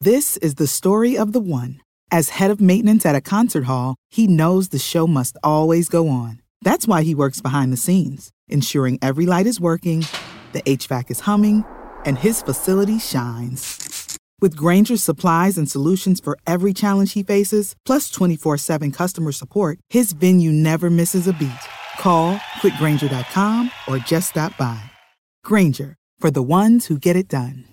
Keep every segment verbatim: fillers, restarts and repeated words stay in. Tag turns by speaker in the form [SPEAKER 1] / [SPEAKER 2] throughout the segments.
[SPEAKER 1] This is the story of the one. As head of maintenance at a concert hall, he knows the show must always go on. That's why he works behind the scenes, ensuring every light is working, the H V A C is humming, and his facility shines. With Grainger's supplies and solutions for every challenge he faces, plus twenty-four seven customer support, his venue never misses a beat. Call quick grainger dot com or just stop by. Grainger, for the ones who get it done.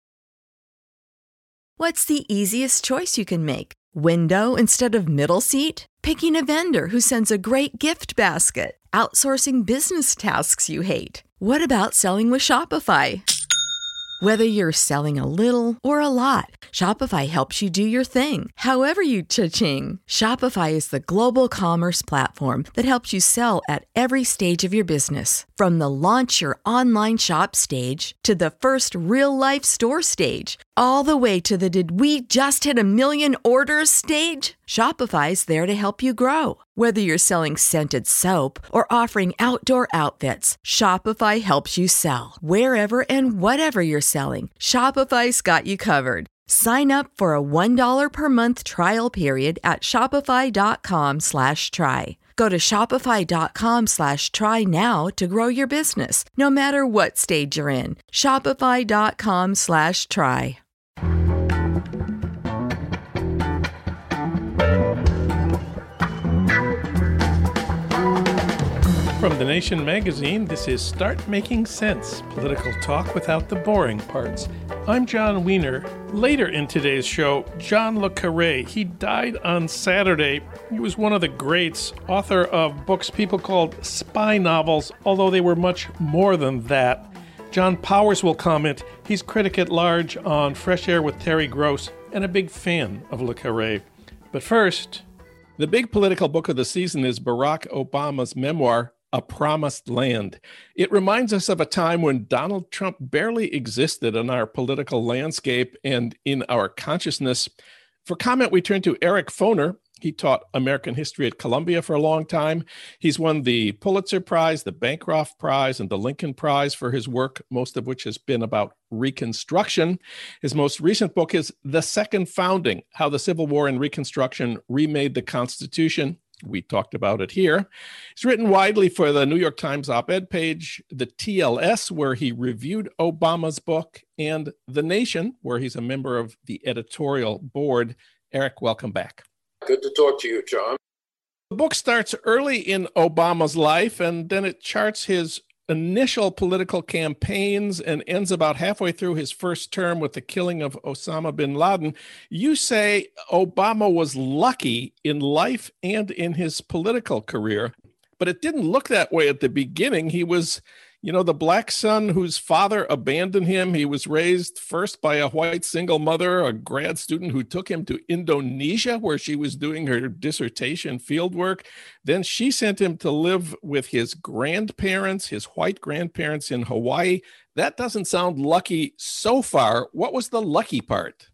[SPEAKER 2] What's the easiest choice you can make? Window instead of middle seat? Picking a vendor who sends a great gift basket? Outsourcing business tasks you hate? What about selling with Shopify? Whether you're selling a little or a lot, Shopify helps you do your thing, however you cha-ching. Shopify is the global commerce platform that helps you sell at every stage of your business. From the launch your online shop stage to the first real-life store stage, all the way to the did we just hit a million orders stage. Shopify's there to help you grow. Whether you're selling scented soap or offering outdoor outfits, Shopify helps you sell. Wherever and whatever you're selling, Shopify's got you covered. Sign up for a one dollar per month trial period at shopify.com slash try. Go to shopify.com slash try now to grow your business, no matter what stage you're in. Shopify.com slash try.
[SPEAKER 3] From The Nation magazine, this is Start Making Sense, political talk without the boring parts. I'm John Wiener. Later in today's show, John le Carré. He died on Saturday. He was one of the greats, author of books people called spy novels, although they were much more than that. John Powers will comment. He's critic at large on Fresh Air with Terry Gross and a big fan of le Carré. But first, the big political book of the season is Barack Obama's memoir, A Promised Land. It reminds us of a time when Donald Trump barely existed in our political landscape and in our consciousness. For comment, we turn to Eric Foner. He taught American history at Columbia for a long time. He's won the Pulitzer Prize, the Bancroft Prize, and the Lincoln Prize for his work, most of which has been about Reconstruction. His most recent book is The Second Founding, How the Civil War and Reconstruction Remade the Constitution. We talked about it here. It's written widely for the New York Times op-ed page, the T L S, where he reviewed Obama's book, and The Nation, where he's a member of the editorial board. Eric, welcome back.
[SPEAKER 4] Good to talk to you, John.
[SPEAKER 3] The book starts early in Obama's life, and then it charts his initial political campaigns and ends about halfway through his first term with the killing of Osama bin Laden. You say Obama was lucky in life and in his political career, but it didn't look that way at the beginning. He was, you know, the black son whose father abandoned him. He was raised first by a white single mother, a grad student who took him to Indonesia, where she was doing her dissertation fieldwork. Then she sent him to live with his grandparents, his white grandparents in Hawaii. That doesn't sound lucky so far. What was the lucky part?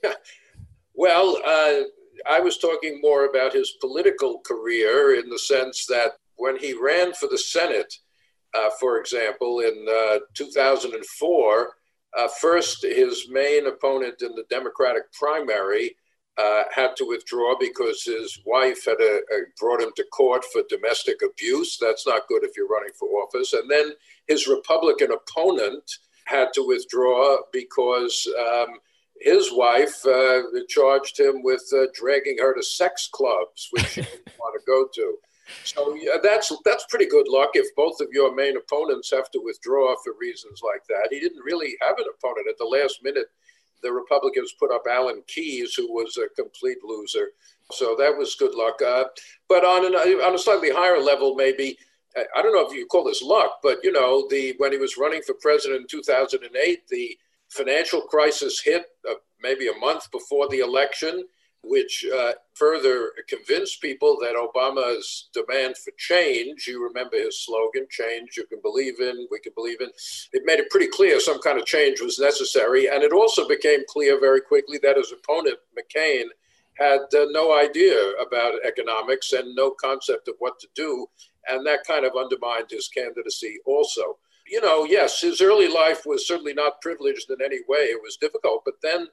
[SPEAKER 4] Well, uh, I was talking more about his political career in the sense that when he ran for the Senate, Uh, for example, in uh, two thousand four, uh, first his main opponent in the Democratic primary uh, had to withdraw because his wife had a, a brought him to court for domestic abuse. That's not good if you're running for office. And then his Republican opponent had to withdraw because um, his wife uh, charged him with uh, dragging her to sex clubs, which she didn't want to go to. So yeah, that's that's pretty good luck if both of your main opponents have to withdraw for reasons like that. He didn't really have an opponent. At the last minute, the Republicans put up Alan Keyes, who was a complete loser. So that was good luck. Uh, but on, an, on a slightly higher level, maybe, I don't know if you call this luck, but, you know, the when he was running for president in two thousand eight, the financial crisis hit uh, maybe a month before the election, which uh, further convinced people that Obama's demand for change, you remember his slogan, change you can believe in, we can believe in, it made it pretty clear some kind of change was necessary. And it also became clear very quickly that his opponent, McCain, had uh, no idea about economics and no concept of what to do. And that kind of undermined his candidacy also. You know, yes, his early life was certainly not privileged in any way. It was difficult. But then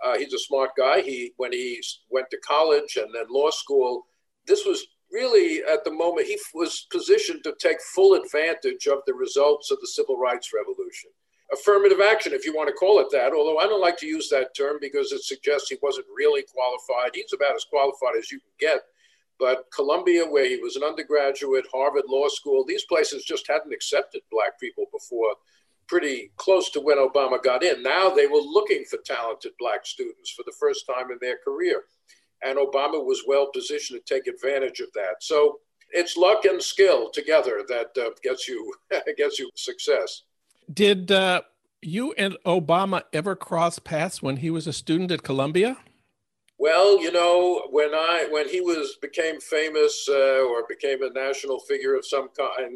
[SPEAKER 4] Uh, he's a smart guy. He when he went to college and then law school, this was really at the moment he was positioned to take full advantage of the results of the Civil Rights Revolution. Affirmative action, if you want to call it that, although I don't like to use that term because it suggests he wasn't really qualified. He's about as qualified as you can get. But Columbia, where he was an undergraduate, Harvard Law School, these places just hadn't accepted black people before, pretty close to when Obama got in. Now they were looking for talented black students for the first time in their career. And Obama was well positioned to take advantage of that. So it's luck and skill together that uh, gets you gets you success.
[SPEAKER 3] Did uh, you and Obama ever cross paths when he was a student at Columbia?
[SPEAKER 4] Well, you know, when I when he was became famous uh, or became a national figure of some kind,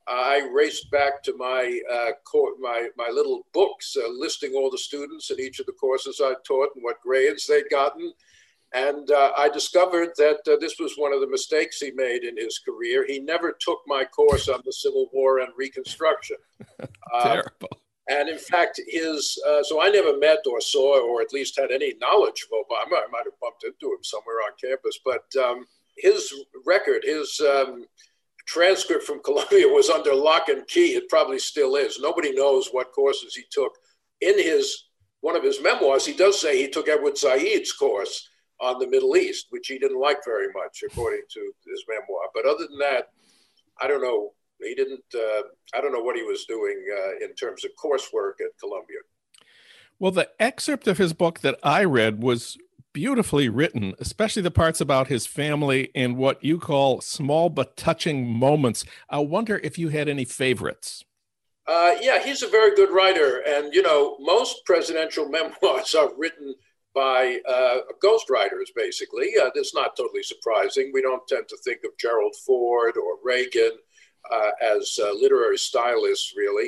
[SPEAKER 4] I raced back to my uh, co- my my little books uh, listing all the students in each of the courses I taught and what grades they'd gotten. And uh, I discovered that uh, this was one of the mistakes he made in his career. He never took my course on the Civil War and Reconstruction.
[SPEAKER 3] Terrible.
[SPEAKER 4] Uh, and in fact, his uh, so I never met or saw or at least had any knowledge of Obama. I might have bumped into him somewhere on campus. But um, his record, his um, transcript from Columbia was under lock and key. It probably still is. Nobody knows what courses he took. In his one of his memoirs, he does say he took Edward Said's course on the Middle East, which he didn't like very much, according to his memoir. But other than that, I don't know. He didn't, uh, I don't know what he was doing uh, in terms of coursework at Columbia.
[SPEAKER 3] Well, the excerpt of his book that I read was beautifully written, especially the parts about his family and what you call small but touching moments. I wonder if you had any favorites.
[SPEAKER 4] Uh, yeah, he's a very good writer. And, you know, most presidential memoirs are written by uh, ghostwriters, basically. Uh, that's not totally surprising. We don't tend to think of Gerald Ford or Reagan uh, as uh, literary stylists, really.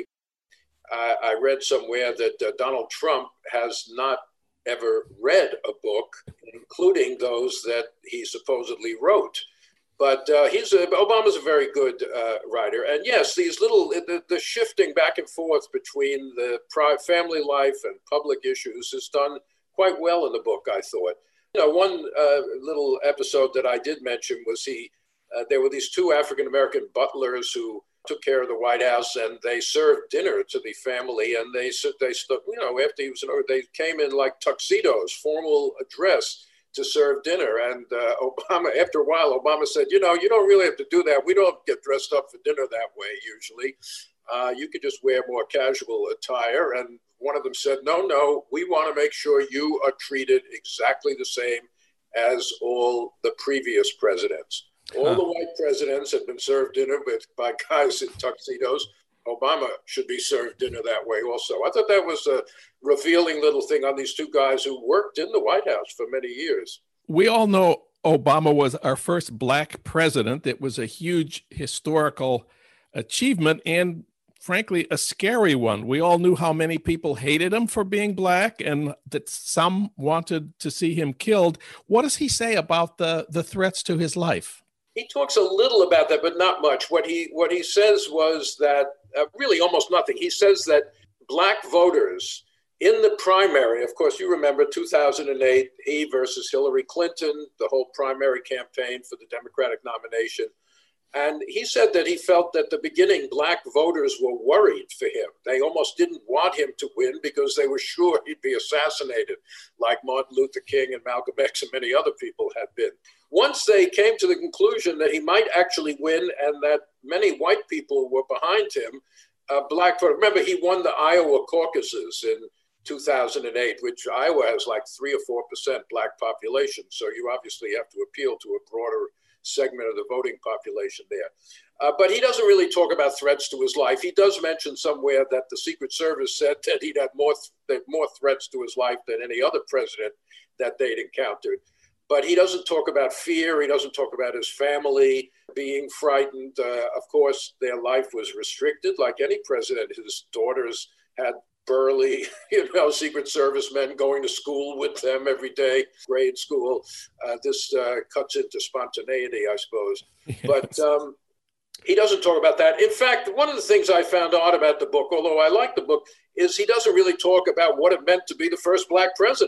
[SPEAKER 4] Uh, I read somewhere that uh, Donald Trump has not ever read a book, including those that he supposedly wrote. But uh, he's a, Obama's a very good uh, writer. And yes, these little, the, the shifting back and forth between the pri- family life and public issues is done quite well in the book, I thought. You know, one uh, little episode that I did mention was he, uh, there were these two African-American butlers who took care of the White House, and they served dinner to the family, and they, they you know, after he was in, they came in like tuxedos, formal dress to serve dinner. And uh, Obama, after a while, Obama said, you know, you don't really have to do that. We don't get dressed up for dinner that way usually. Uh, you could just wear more casual attire. And one of them said, no, no, we want to make sure you are treated exactly the same as all the previous presidents. All huh. the white presidents had been served dinner with, by guys in tuxedos. Obama should be served dinner that way also. I thought that was a revealing little thing on these two guys who worked in the White House for many years.
[SPEAKER 3] We all know Obama was our first black president. It was a huge historical achievement and, frankly, a scary one. We all knew how many people hated him for being black and that some wanted to see him killed. What does he say about the, the threats to his life?
[SPEAKER 4] He talks a little about that, but not much. What he what he says was that uh, really almost nothing. He says that black voters in the primary, of course, you remember two thousand eight, he versus Hillary Clinton, the whole primary campaign for the Democratic nomination. And he said that he felt that at the beginning, black voters were worried for him. They almost didn't want him to win because they were sure he'd be assassinated, like Martin Luther King and Malcolm X and many other people had been. Once they came to the conclusion that he might actually win and that many white people were behind him, uh, black voters, remember he won the Iowa caucuses in two thousand eight, which Iowa has like three or four percent black population. So you obviously have to appeal to a broader segment of the voting population there. Uh, but he doesn't really talk about threats to his life. He does mention somewhere that the Secret Service said that he'd had more, th- more threats to his life than any other president that they'd encountered. But he doesn't talk about fear. He doesn't talk about his family being frightened. Uh, of course, their life was restricted like any president. His daughters had burly, you know, Secret Service men going to school with them every day, grade school. Uh, this uh, cuts into spontaneity, I suppose. Yes. But um, he doesn't talk about that. In fact, one of the things I found odd about the book, although I like the book, is he doesn't really talk about what it meant to be the first black president.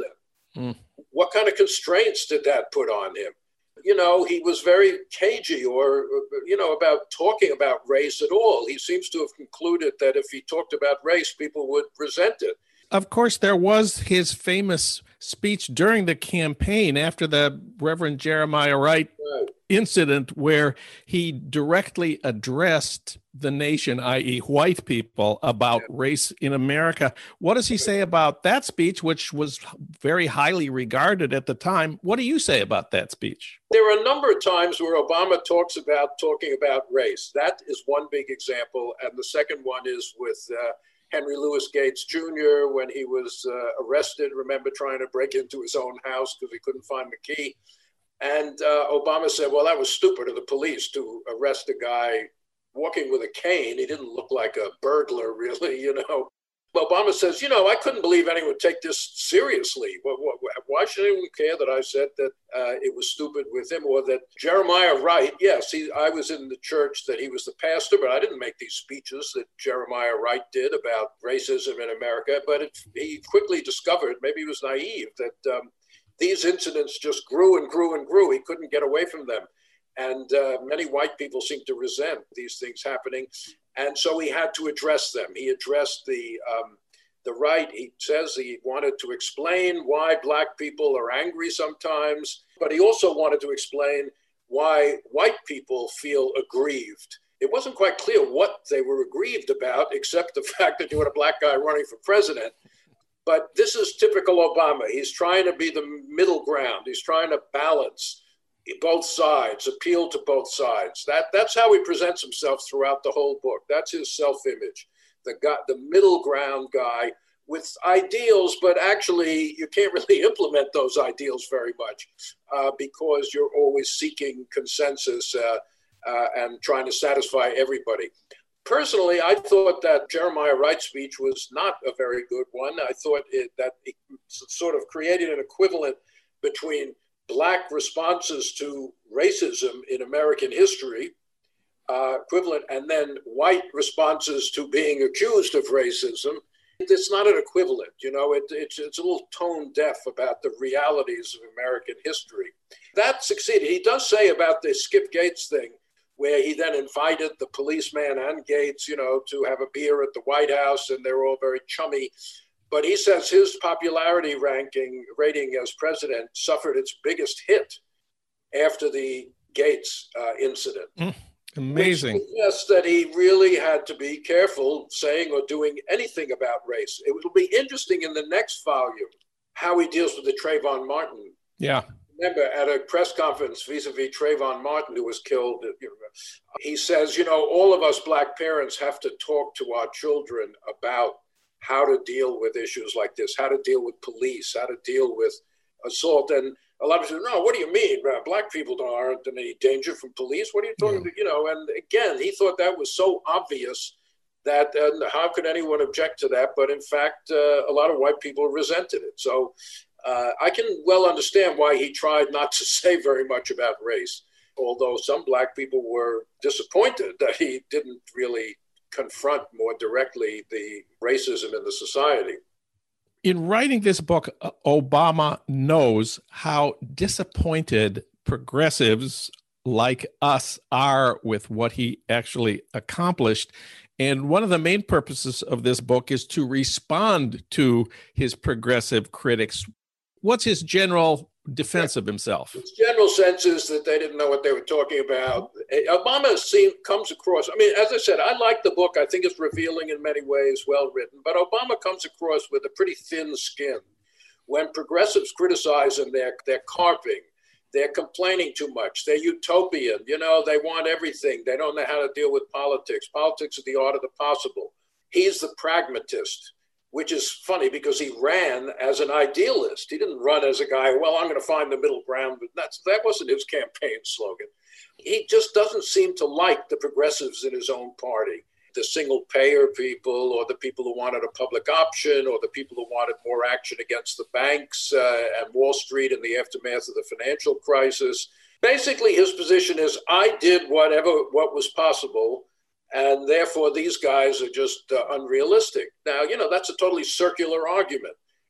[SPEAKER 3] Mm.
[SPEAKER 4] What kind of constraints did that put on him? You know, he was very cagey or, you know, about talking about race at all. He seems to have concluded that if he talked about race, people would resent it.
[SPEAKER 3] Of course, there was his famous speech during the campaign after the Reverend Jeremiah Wright
[SPEAKER 4] Right.
[SPEAKER 3] incident, where he directly addressed the nation, that is white people, about
[SPEAKER 4] Yeah.
[SPEAKER 3] race in America. What does he say about that speech, which was very highly regarded at the time? What do you say about that speech?
[SPEAKER 4] There are a number of times where Obama talks about talking about race. That is one big example. And the second one is with uh, Henry Louis Gates Junior when he was uh, arrested, remember, trying to break into his own house because he couldn't find the key. And uh, Obama said, well, that was stupid of the police to arrest a guy walking with a cane. He didn't look like a burglar, really, you know. Obama says, you know, I couldn't believe anyone would take this seriously. Why should anyone care that I said that uh, it was stupid with him, or that Jeremiah Wright, yes, he, I was in the church that he was the pastor, but I didn't make these speeches that Jeremiah Wright did about racism in America. But it, he quickly discovered, maybe he was naive, that um, these incidents just grew and grew and grew. He couldn't get away from them. And uh, many white people seem to resent these things happening. And so he had to address them. He addressed the um, the right. He says he wanted to explain why Black people are angry sometimes, but he also wanted to explain why white people feel aggrieved. It wasn't quite clear what they were aggrieved about, except the fact that you had a Black guy running for president. But this is typical Obama. He's trying to be the middle ground. He's trying to balance both sides, appeal to both sides. That, that's how he presents himself throughout the whole book. That's his self-image, the guy, the middle ground guy with ideals, but actually you can't really implement those ideals very much uh, because you're always seeking consensus uh, uh, and trying to satisfy everybody. Personally, I thought that Jeremiah Wright speech was not a very good one. I thought it, that it sort of created an equivalent between Black responses to racism in American history, uh, equivalent, and then white responses to being accused of racism. It's not an equivalent, you know, it, it's, it's a little tone deaf about the realities of American history. That succeeded. He does say about the Skip Gates thing, where he then invited the policeman and Gates, you know, to have a beer at the White House, and they were all very chummy. But he says his popularity ranking rating as president suffered its biggest hit after the Gates uh, incident.
[SPEAKER 3] Mm, amazing.
[SPEAKER 4] Which suggests that he really had to be careful saying or doing anything about race. It will be interesting in the next volume how he deals with the Trayvon Martin.
[SPEAKER 3] Yeah.
[SPEAKER 4] Remember, at a press conference vis-a-vis Trayvon Martin, who was killed, he says, you know, all of us Black parents have to talk to our children about how to deal with issues like this, how to deal with police, how to deal with assault. And a lot of people say, no, what do you mean? Black people aren't in any danger from police. What are you talking about? You know, and again, he thought that was so obvious that uh, how could anyone object to that? But in fact, uh, a lot of white people resented it. So uh, I can well understand why he tried not to say very much about race, although some Black people were disappointed that he didn't really confront more directly the racism in the society.
[SPEAKER 3] In writing this book, Obama knows how disappointed progressives like us are with what he actually accomplished. And one of the main purposes of this book is to respond to his progressive critics. What's his general defense of himself?
[SPEAKER 4] His general sense is that they didn't know what they were talking about. Obama seems, comes across, I mean, as I said, I like the book. I think it's revealing in many ways, well written, but Obama comes across with a pretty thin skin. When progressives criticize him, they're, they're carping, they're complaining too much, they're utopian, you know, they want everything. They don't know how to deal with politics. Politics is the art of the possible. He's the pragmatist, which is funny because he ran as an idealist. He didn't run as a guy, well, I'm going to find the middle ground. But that's, that wasn't his campaign slogan. He just doesn't seem to like the progressives in his own party, the single payer people or the people who wanted a public option or the people who wanted more action against the banks uh, and Wall Street in the aftermath of the financial crisis. Basically, his position is, I did whatever, what was possible, and therefore, these guys are just uh, unrealistic. Now, you know, that's a totally circular argument.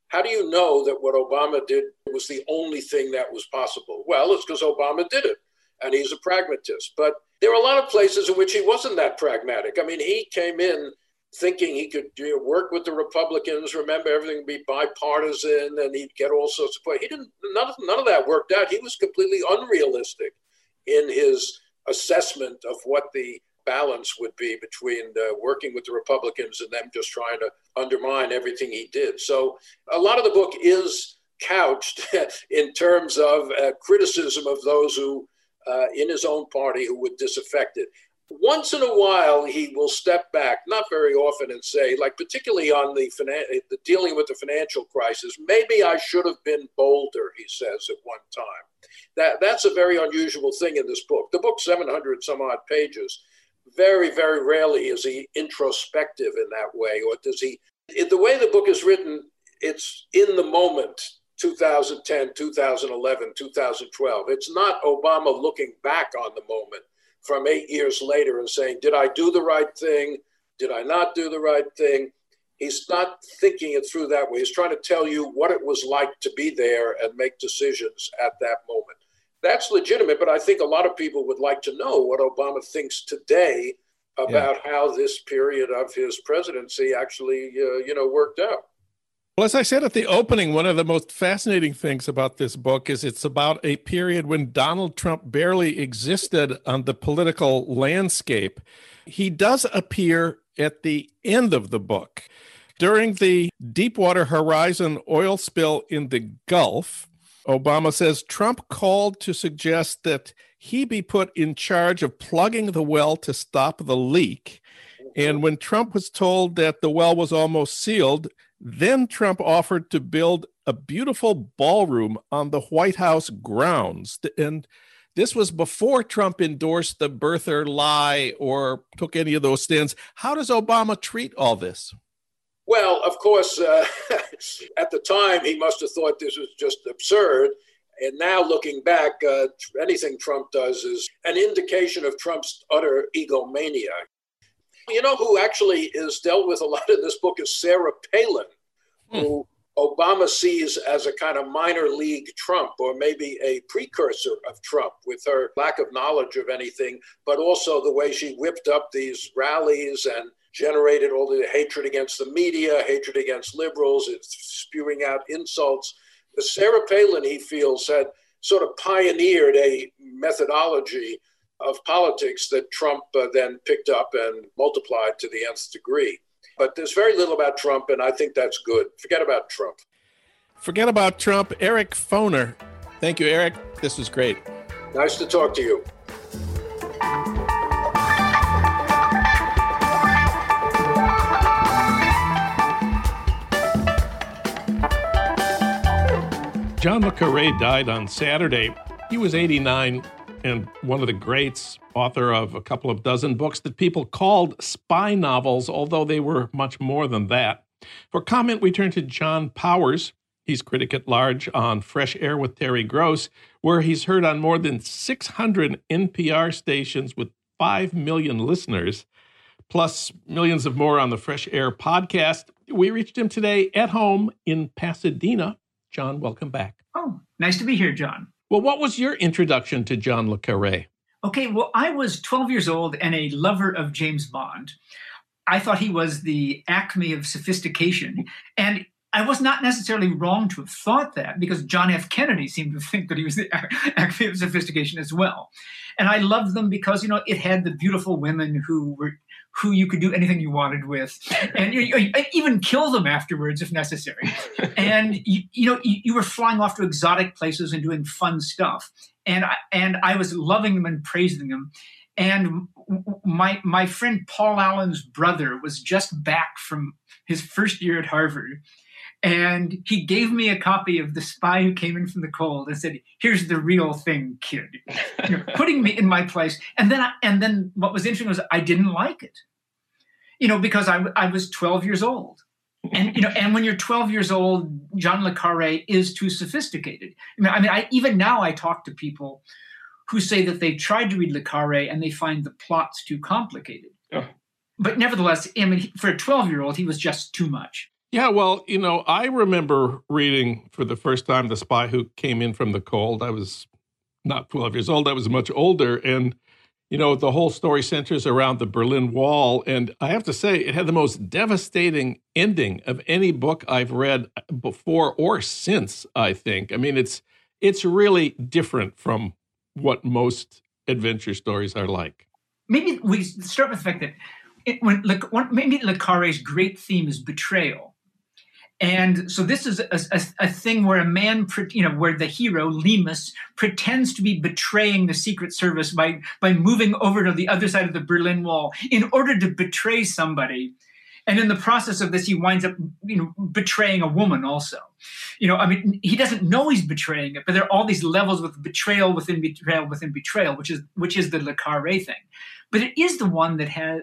[SPEAKER 4] How do you know that what Obama did was the only thing that was possible? Well, it's because Obama did it, and he's a pragmatist. But there are a lot of places in which he wasn't that pragmatic. I mean, he came in thinking he could you know, work with the Republicans. Remember, everything would be bipartisan, and he'd get all sorts of play. He didn't. None of, none of that worked out. He was completely unrealistic in his assessment of what the balance would be between uh, working with the Republicans and them just trying to undermine everything he did. So a lot of the book is couched in terms of uh, criticism of those who, uh, in his own party, who were disaffected. Once in a while, he will step back, not very often, and say, like particularly on the, finan- the dealing with the financial crisis, maybe I should have been bolder, he says at one time. That That's a very unusual thing in this book. The book's seven hundred some odd pages. Very, very rarely is he introspective in that way, or does he, in the way the book is written, it's in the moment, two thousand ten, two thousand eleven, two thousand twelve. It's not Obama looking back on the moment from eight years later and saying, did I do the right thing? Did I not do the right thing? He's not thinking it through that way. He's trying to tell you what it was like to be there and make decisions at that moment. That's legitimate, but I think a lot of people would like to know what Obama thinks today about yeah. how this period of his presidency actually, uh, you know, worked out.
[SPEAKER 3] Well, as I said at the opening, one of the most fascinating things about this book is it's about a period when Donald Trump barely existed on the political landscape. He does appear at the end of the book. During the Deepwater Horizon oil spill in the Gulf, Obama says Trump called to suggest that he be put in charge of plugging the well to stop the leak. And when Trump was told that the well was almost sealed, then Trump offered to build a beautiful ballroom on the White House grounds. And this was before Trump endorsed the birther lie or took any of those stands. How does Obama treat all this?
[SPEAKER 4] Well, of course, uh, at the time, he must have thought this was just absurd. And now looking back, uh, anything Trump does is an indication of Trump's utter egomania. You know who actually is dealt with a lot in this book is Sarah Palin, hmm. who Obama sees as a kind of minor league Trump, or maybe a precursor of Trump, with her lack of knowledge of anything, but also the way she whipped up these rallies and generated all the hatred against the media, hatred against liberals, it's spewing out insults. Sarah Palin, he feels, had sort of pioneered a methodology of politics that Trump uh, then picked up and multiplied to the nth degree. But there's very little about Trump, and I think that's good. Forget about Trump.
[SPEAKER 3] Forget about Trump. Eric Foner. Thank you, Eric. This was great.
[SPEAKER 4] Nice to talk to you.
[SPEAKER 3] John le Carré died on Saturday. He was eighty-nine and one of the greats, author of a couple of dozen books that people called spy novels, although they were much more than that. For comment, we turn to John Powers. He's critic at large on Fresh Air with Terry Gross, where he's heard on more than six hundred N P R stations with five million listeners, plus millions of more on the Fresh Air podcast. We reached him today at home in Pasadena. John, welcome back.
[SPEAKER 5] Oh, nice to be here, John.
[SPEAKER 3] Well, what was your introduction to John le Carré?
[SPEAKER 5] Okay, well, I was twelve years old and a lover of James Bond. I thought he was the acme of sophistication. And I was not necessarily wrong to have thought that, because John F. Kennedy seemed to think that he was the acme of sophistication as well. And I loved them because, you know, it had the beautiful women who were who you could do anything you wanted with, and you, you, even kill them afterwards if necessary. And you, you know, you, you were flying off to exotic places and doing fun stuff. And I, and I was loving them and praising them. And my my friend Paul Allen's brother was just back from his first year at Harvard. And he gave me a copy of The Spy Who Came In From the Cold and said, "Here's the real thing, kid," you know, putting me in my place. And then, I, and then what was interesting was I didn't like it, you know, because I, I was twelve years old. And, you know, and when you're twelve years old, John le Carré is too sophisticated. I mean, I, mean, I even now I talk to people who say that they've tried to read le Carré and they find the plots too complicated. Oh. But nevertheless, I mean, for a twelve-year-old, he was just too much.
[SPEAKER 3] Yeah, well, you know, I remember reading for the first time The Spy Who Came In From the Cold. I was not twelve years old. I was much older. And, you know, the whole story centers around the Berlin Wall. And I have to say, it had the most devastating ending of any book I've read before or since, I think. I mean, it's it's really different from what most adventure stories are like.
[SPEAKER 5] Maybe we start with the fact that it, when, like, one, maybe Le Carré's great theme is betrayal. And so this is a, a, a thing where a man, you know, where the hero, Lemus, pretends to be betraying the Secret Service by, by moving over to the other side of the Berlin Wall in order to betray somebody. And in the process of this, he winds up, you know, betraying a woman also. You know, I mean, he doesn't know he's betraying it, but there are all these levels with betrayal within betrayal within betrayal, which is which is the Le Carré thing. But it is the one that has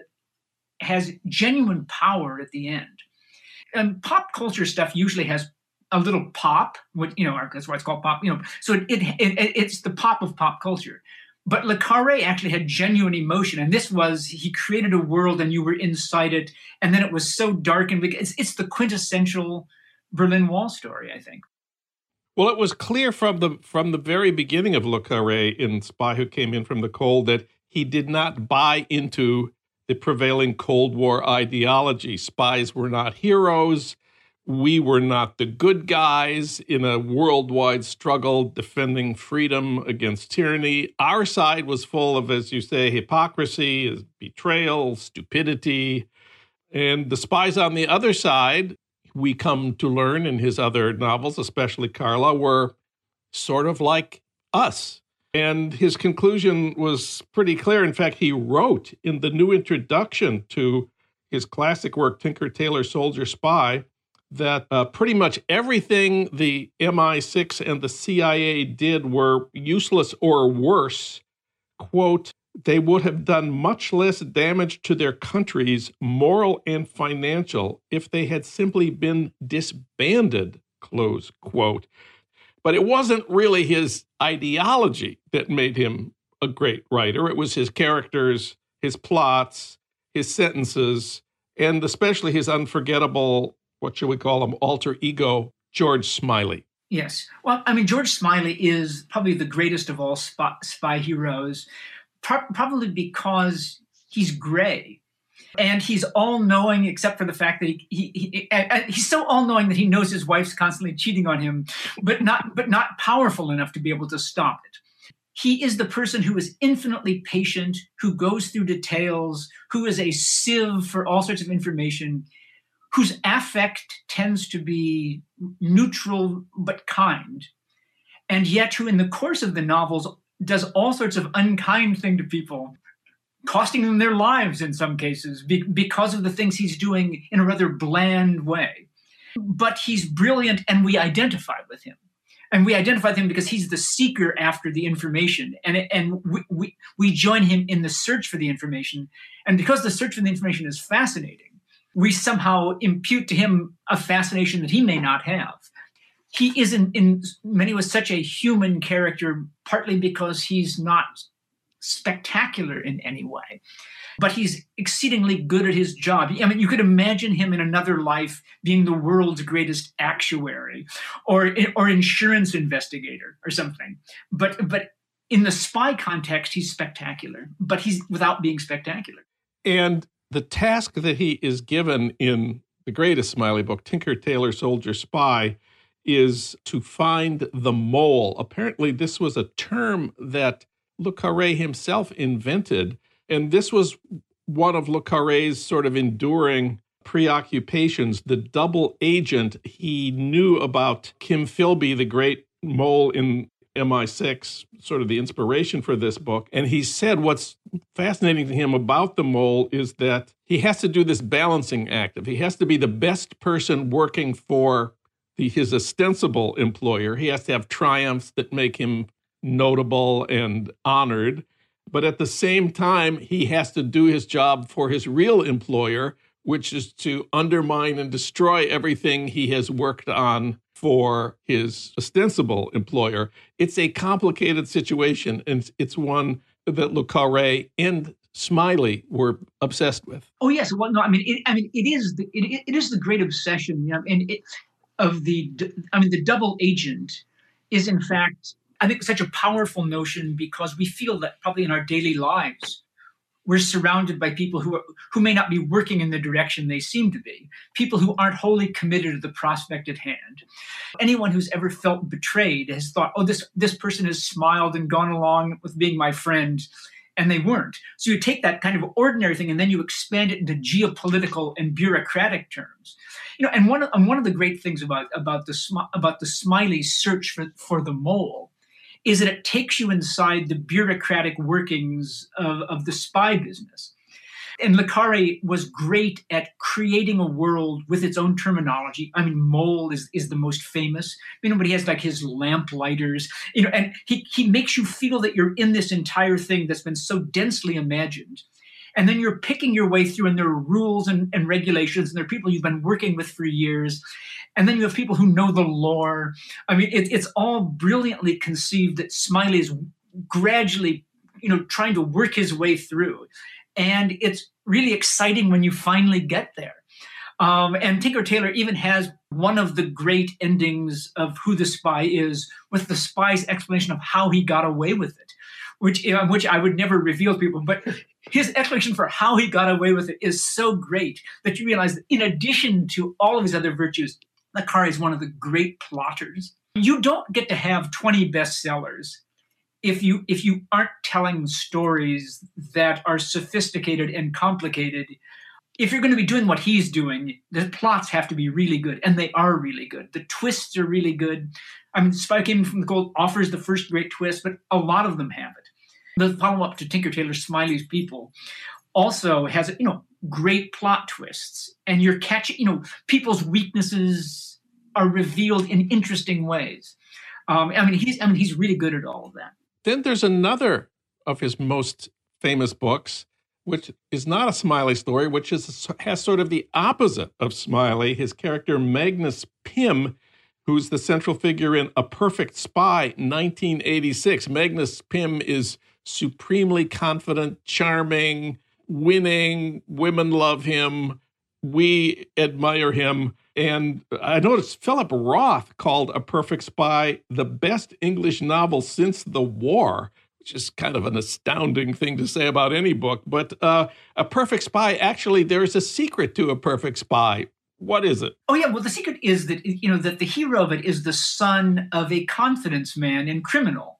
[SPEAKER 5] has genuine power at the end. And pop culture stuff usually has a little pop, which, you know, that's why it's called pop, you know, so it, it, it it's the pop of pop culture. But Le Carré actually had genuine emotion. And this was, he created a world and you were inside it. And then it was so dark and it's, it's the quintessential Berlin Wall story, I think.
[SPEAKER 3] Well, it was clear from the from the very beginning of Le Carré in Spy Who Came In From the Cold that he did not buy into the prevailing Cold War ideology. Spies were not heroes. We were not the good guys in a worldwide struggle defending freedom against tyranny. Our side was full of, as you say, hypocrisy, betrayal, stupidity. And the spies on the other side, we come to learn in his other novels, especially Carla, were sort of like us. And his conclusion was pretty clear. In fact, he wrote in the new introduction to his classic work, Tinker, Tailor, Soldier, Spy, that uh, pretty much everything the M I six and the C I A did were useless or worse. Quote, they would have done much less damage to their countries, moral and financial, if they had simply been disbanded, close quote. But it wasn't really his ideology that made him a great writer. It was his characters, his plots, his sentences, and especially his unforgettable, what should we call him, alter ego, George Smiley.
[SPEAKER 5] Yes. Well, I mean, George Smiley is probably the greatest of all spy, spy heroes, pro- probably because he's gray. And he's all-knowing, except for the fact that he, he, he uh, he's so all-knowing that he knows his wife's constantly cheating on him, but not but not powerful enough to be able to stop it. He is the person who is infinitely patient, who goes through details, who is a sieve for all sorts of information, whose affect tends to be neutral but kind, and yet who in the course of the novels does all sorts of unkind things to people, costing them their lives in some cases be- because of the things he's doing in a rather bland way. But he's brilliant and we identify with him. And we identify with him because he's the seeker after the information. And, and we, we, we join him in the search for the information. And because the search for the information is fascinating, we somehow impute to him a fascination that he may not have. He is in, in many ways such a human character, partly because he's not spectacular in any way, but he's exceedingly good at his job. I mean, you could imagine him in another life being the world's greatest actuary or, or insurance investigator or something. But, but in the spy context, he's spectacular, but he's without being spectacular.
[SPEAKER 3] And the task that he is given in the greatest Smiley book, Tinker, Tailor, Soldier, Spy, is to find the mole. Apparently, this was a term that Le Carré himself invented, and this was one of Le Carré's sort of enduring preoccupations, the double agent. He knew about Kim Philby, the great mole in M I six, sort of the inspiration for this book. And he said what's fascinating to him about the mole is that he has to do this balancing act. He has to be the best person working for the, his ostensible employer. He has to have triumphs that make him notable and honored. But at the same time, he has to do his job for his real employer, which is to undermine and destroy everything he has worked on for his ostensible employer. It's a complicated situation, and it's one that Le Carré and Smiley were obsessed with.
[SPEAKER 5] Oh yes, well, no, I mean, it, I mean, it is the it, it is the great obsession, you know, and it, of the, I mean, the double agent is in fact, I think, such a powerful notion because we feel that probably in our daily lives we're surrounded by people who are, who may not be working in the direction they seem to be, people who aren't wholly committed to the prospect at hand. Anyone who's ever felt betrayed has thought, oh, this this person has smiled and gone along with being my friend. And they weren't. So you take that kind of ordinary thing and then you expand it into geopolitical and bureaucratic terms. You know, and one of, and one of the great things about, about, the, about the Smiley search for, for the mole is that it takes you inside the bureaucratic workings of, of the spy business. And Le Carré was great at creating a world with its own terminology. I mean, mole is, is the most famous. You know, but he has like his lamp lighters, you know, and he, he makes you feel that you're in this entire thing that's been so densely imagined. And then you're picking your way through, and there are rules and, and regulations, and there are people you've been working with for years. And then you have people who know the lore. I mean, it, it's all brilliantly conceived that Smiley is gradually, you know, trying to work his way through. And it's really exciting when you finally get there. Um, and Tinker Tailor even has one of the great endings of Who the Spy Is, with the spy's explanation of how he got away with it, which, uh, which I would never reveal to people. But his explanation for how he got away with it is so great that you realize that in addition to all of his other virtues, Le Carré is one of the great plotters. You don't get to have twenty bestsellers if you if you aren't telling stories that are sophisticated and complicated. If you're going to be doing what he's doing, the plots have to be really good, and they are really good. The twists are really good. I mean, Spy Came from the Cold offers the first great twist, but a lot of them have it. The follow-up to Tinker Tailor Smiley's People also has, you know, great plot twists, and you're catching, you know, people's weaknesses are revealed in interesting ways. Um, I mean, he's I mean, he's really good at all of that.
[SPEAKER 3] Then there's another of his most famous books, which is not a Smiley story, which is has sort of the opposite of Smiley. His character Magnus Pym, who's the central figure in A Perfect Spy, nineteen eighty-six. Magnus Pym is supremely confident, charming, winning. Women love him. We admire him. And I noticed Philip Roth called A Perfect Spy the best English novel since the war, which is kind of an astounding thing to say about any book. But uh, A Perfect Spy, actually, there is a secret to A Perfect Spy. What is it?
[SPEAKER 5] Oh, yeah. Well, the secret is that, you know, that the hero of it is the son of a confidence man and criminal,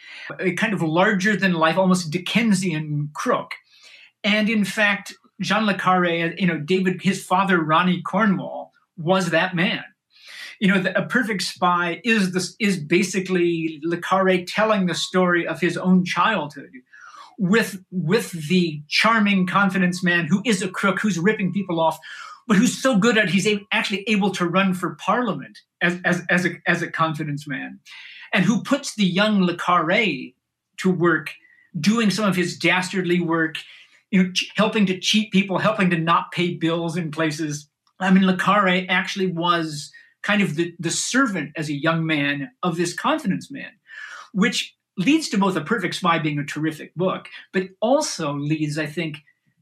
[SPEAKER 5] a kind of larger than life, almost Dickensian crook. And in fact, Jean Le Carré, you know, David, his father, Ronnie Cornwall, was that man. You know, the, A Perfect Spy is this is basically Le Carré telling the story of his own childhood with, with the charming confidence man who is a crook, who's ripping people off, but who's so good at he's a, actually able to run for parliament as, as, as, a, as a confidence man, and who puts the young Le Carré to work doing some of his dastardly work, you know, ch- helping to cheat people, helping to not pay bills in places. I mean, Le Carré actually was kind of the, the servant as a young man of this confidence man, which leads to both A Perfect Spy being a terrific book, but also leads, I think,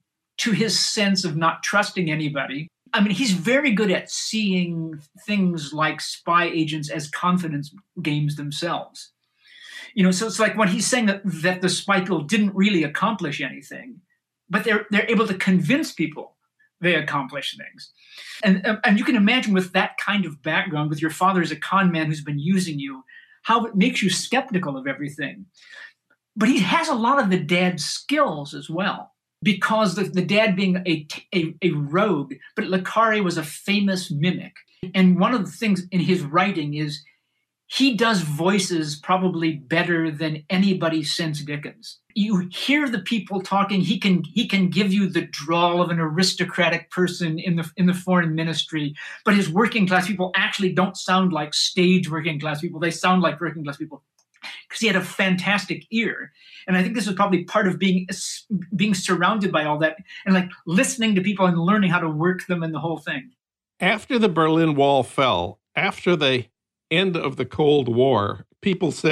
[SPEAKER 5] to his sense of not trusting anybody. I mean, he's very good at seeing things like spy agents as confidence games themselves. You know, so it's like when he's saying that, that the spy people didn't really accomplish anything, but they're they're able to convince people they accomplish things. And, and you can imagine with that kind of background, with your father as a con man who's been using you, how it makes you skeptical of everything. But he has a lot of the dad's skills as well, because the, the dad being a, a, a rogue, but Le Carré was a famous mimic. And one of the things in his writing is he does voices probably better than anybody since Dickens. You hear the people talking. He can he can give you the drawl of an aristocratic person in the in the foreign ministry, but his working class people actually don't sound like stage working class people. They sound like working class people because he had a fantastic ear. And I think this was probably part of being being surrounded by all that and like listening to people and learning how to work them and the whole thing.
[SPEAKER 3] After the Berlin Wall fell, after the end of the Cold War, people said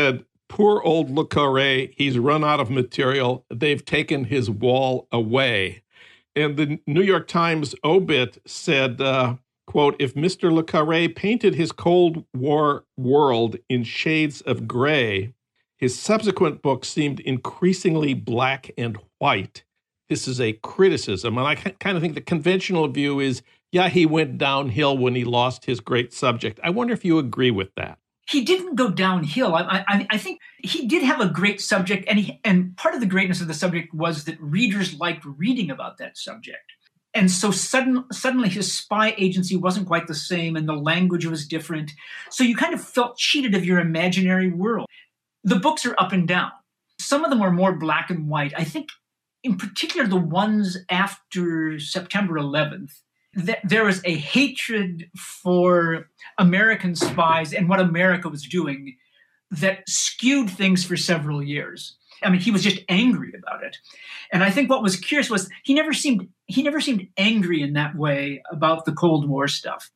[SPEAKER 3] poor old Le Carré, he's run out of material. They've taken his wall away. And the New York Times obit said, uh, quote, if Mister Le Carré painted his Cold War world in shades of gray, his subsequent books seemed increasingly black and white. This is a criticism. And I kind of think the conventional view is, yeah, he went downhill when he lost his great subject. I wonder if you agree with that.
[SPEAKER 5] He didn't go downhill. I, I, I think he did have a great subject, and he, and part of the greatness of the subject was that readers liked reading about that subject. And so sudden, suddenly his spy agency wasn't quite the same, and the language was different. So you kind of felt cheated of your imaginary world. The books are up and down. Some of them are more black and white. I think in particular the ones after September eleventh, there was a hatred for American spies and what America was doing that skewed things for several years. I mean, he was just angry about it. And I think what was curious was he never seemed he never seemed angry in that way about the Cold War stuff.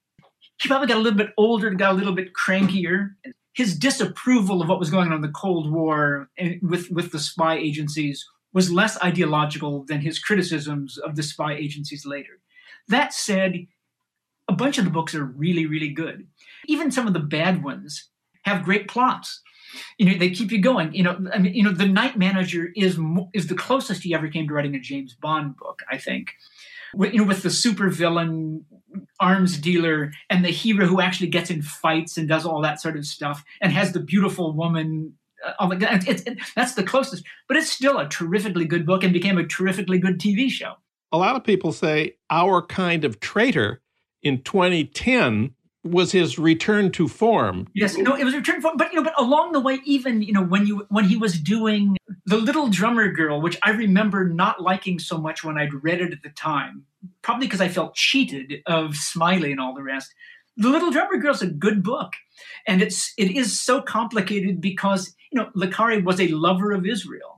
[SPEAKER 5] He probably got a little bit older, got a little bit crankier. His disapproval of what was going on in the Cold War with, with the spy agencies was less ideological than his criticisms of the spy agencies later. That said, a bunch of the books are really, really good. Even some of the bad ones have great plots. You know, they keep you going. You know, I mean, you know, The Night Manager is is the closest he ever came to writing a James Bond book, I think. With, you know, with the supervillain arms dealer and the hero who actually gets in fights and does all that sort of stuff and has the beautiful woman. Uh, it, it, it, that's the closest, but it's still a terrifically good book and became a terrifically good T V show.
[SPEAKER 3] A lot of people say Our Kind of Traitor in twenty ten was his return to form.
[SPEAKER 5] Yes, no, it was a return to form. But you know, but along the way, even you know, when you when he was doing The Little Drummer Girl, which I remember not liking so much when I'd read it at the time, probably because I felt cheated of Smiley and all the rest. The Little Drummer Girl is a good book, and it's it is so complicated because you know Le Carré was a lover of Israel.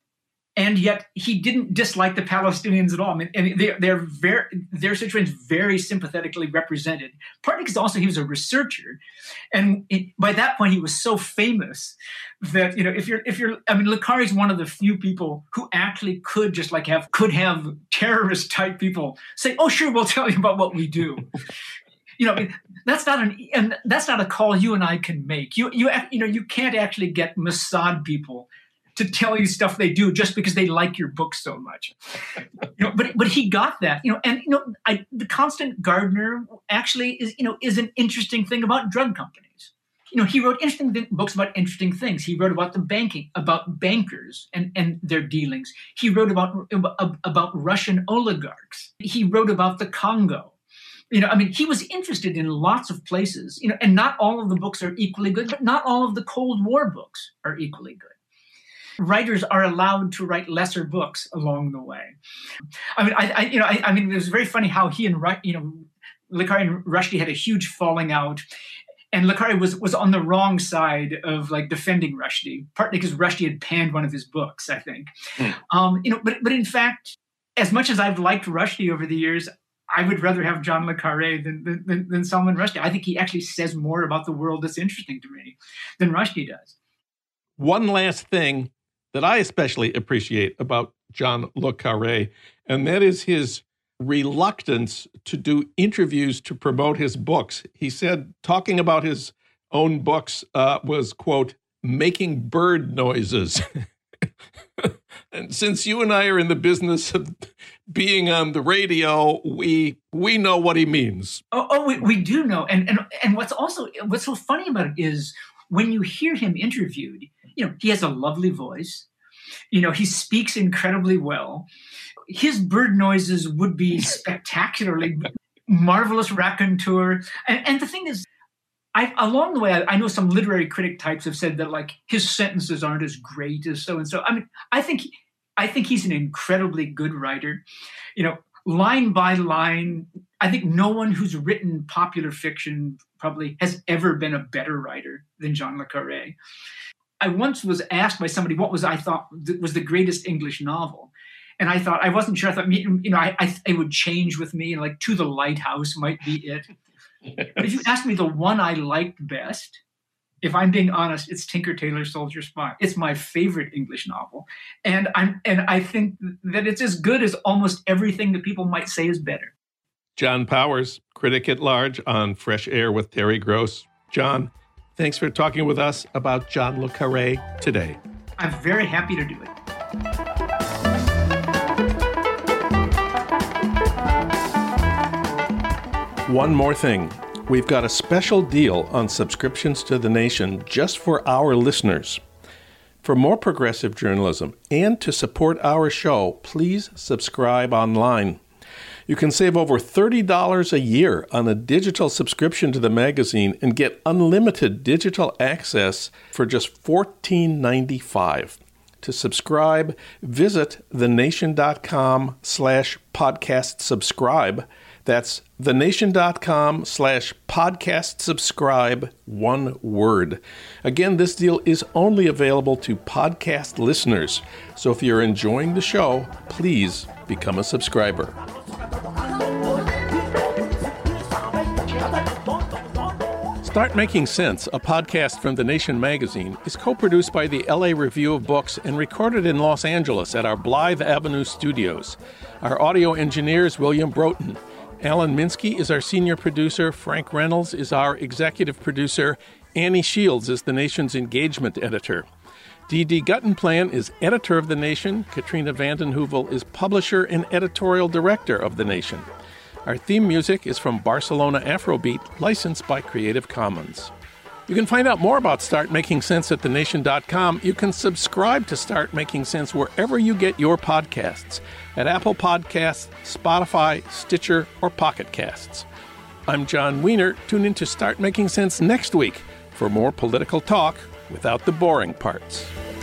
[SPEAKER 5] And yet he didn't dislike the Palestinians at all. I mean, and they're, they're very, their situation is very sympathetically represented, partly because also he was a researcher. And it, by that point, he was so famous that, you know, if you're, if you're, I mean, Le Carré is one of the few people who actually could just like have, could have terrorist type people say, oh, sure, we'll tell you about what we do. You know, I mean, that's not an, and that's not a call you and I can make. You, you, you know, you can't actually get Mossad people to tell you stuff they do just because they like your book so much. You know, but but he got that, you know, and you know, I, the Constant Gardener actually is, you know, is an interesting thing about drug companies. You know, he wrote interesting th- books about interesting things. He wrote about the banking, about bankers and, and their dealings. He wrote about, about about Russian oligarchs. He wrote about the Congo. You know, I mean, he was interested in lots of places, you know, and not all of the books are equally good, but not all of the Cold War books are equally good. Writers are allowed to write lesser books along the way. I mean, I, I you know, I, I mean, it was very funny how he and you know, Le Carré and Rushdie had a huge falling out, and Le Carré was was on the wrong side of like defending Rushdie, partly because Rushdie had panned one of his books, I think. Mm. Um, you know, but but in fact, as much as I've liked Rushdie over the years, I would rather have John Le Carré than, than than Salman Rushdie. I think he actually says more about the world that's interesting to me than Rushdie does.
[SPEAKER 3] One last thing that I especially appreciate about John Le Carré, and that is his reluctance to do interviews to promote his books. He said talking about his own books uh, was, quote, making bird noises. And since you and I are in the business of being on the radio, we we know what he means.
[SPEAKER 5] Oh, oh we, we do know. And, and and what's also, what's so funny about it is when you hear him interviewed, you know, he has a lovely voice. You know, he speaks incredibly well. His bird noises would be spectacularly marvelous raconteur. And, and the thing is, I, along the way, I, I know some literary critic types have said that like his sentences aren't as great as so and so. I mean, I think I think he's an incredibly good writer. You know, line by line, I think no one who's written popular fiction probably has ever been a better writer than John Le Carré. I once was asked by somebody what was I thought was the greatest English novel. And I thought, I wasn't sure. I thought, you know, I, I it would change with me, like To the Lighthouse might be it. But if you asked me the one I liked best, If I'm being honest, it's Tinker Tailor Soldier Spy. It's my favorite English novel. And I'm and I think that it's as good as almost everything that people might say is better.
[SPEAKER 3] John Powers, critic at large on Fresh Air with Terry Gross. John, thanks for talking with us about John le Carré today.
[SPEAKER 5] I'm very happy to do it.
[SPEAKER 3] One more thing. We've got a special deal on subscriptions to The Nation just for our listeners. For more progressive journalism and to support our show, please subscribe online. You can save over thirty dollars a year on a digital subscription to the magazine and get unlimited digital access for just fourteen ninety-five. To subscribe, visit thenation.com slash podcast subscribe. That's thenation.com slash podcast subscribe, one word. Again, this deal is only available to podcast listeners. So if you're enjoying the show, please become a subscriber. Start Making Sense, a podcast from The Nation magazine, is co-produced by the L A Review of Books and recorded in Los Angeles at our Blythe Avenue studios. Our audio engineer is William Broughton. Alan Minsky is our senior producer. Frank Reynolds is our executive producer. Annie Shields is The Nation's engagement editor. Dee Dee Guttenplan is editor of The Nation. Katrina vanden Heuvel is publisher and editorial director of The Nation. Our theme music is from Barcelona Afrobeat, licensed by Creative Commons. You can find out more about Start Making Sense at the nation dot com. You can subscribe to Start Making Sense wherever you get your podcasts, at Apple Podcasts, Spotify, Stitcher, or Pocket Casts. I'm John Wiener. Tune in to Start Making Sense next week for more political talk without the boring parts.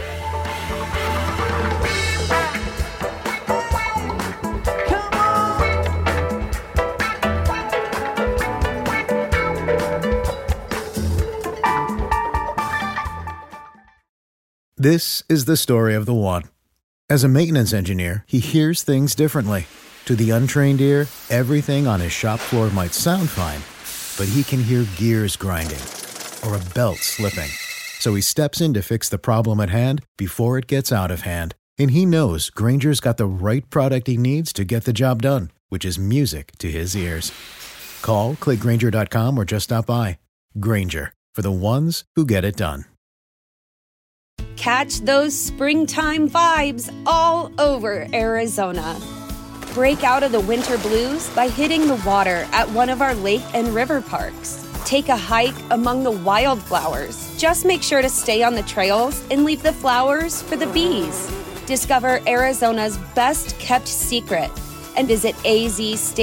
[SPEAKER 6] This is the story of the one. As a maintenance engineer, he hears things differently. To the untrained ear, everything on his shop floor might sound fine, but he can hear gears grinding or a belt slipping. So he steps in to fix the problem at hand before it gets out of hand. And he knows Grainger's got the right product he needs to get the job done, which is music to his ears. Call, click Grainger dot com, or just stop by. Grainger, for the ones who get it done.
[SPEAKER 7] Catch those springtime vibes all over Arizona. Break out of the winter blues by hitting the water at one of our lake and river parks. Take a hike among the wildflowers. Just make sure to stay on the trails and leave the flowers for the bees. Discover Arizona's best kept secret and visit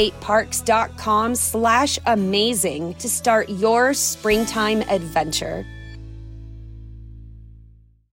[SPEAKER 7] azstateparks.com slash amazing to start your springtime adventure.